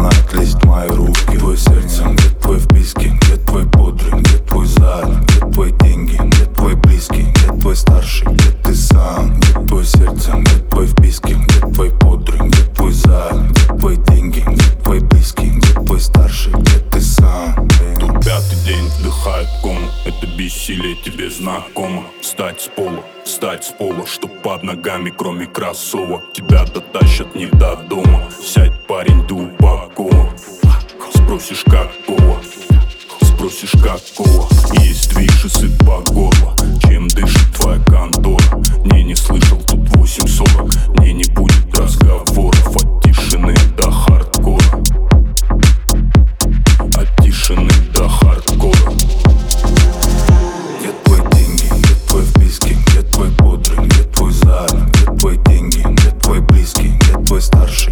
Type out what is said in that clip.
знает лезть в мои руки. Твое сердце, где твой вписки, где твой бодрый, где твой зад, где твои деньги, где твой близкий, где твой старший, где ты сам, где твое сердце, где твой вписки, где твой бодрый, где твой зад, где твои деньги, где твой близкий, где твой старший, где ты сам. Тут пятый день вдыхает кому, это бессилие тебе знакомо. Встать с пола, чтоб под ногами кроме кроссовок. Тебя дотащат не до дома. Сядь, парень, ты упакован. Спросишь какого, есть движ и сыт по горло. Чем дышит твоя контора? Не слышал, тут 8:40. Не будет разговоров от тишины до хардкора. От тишины до хардкора. Где твои деньги, где твой вписки, где твой бодрый, где твой зад, где твои деньги, где твой близкий, где твой старший,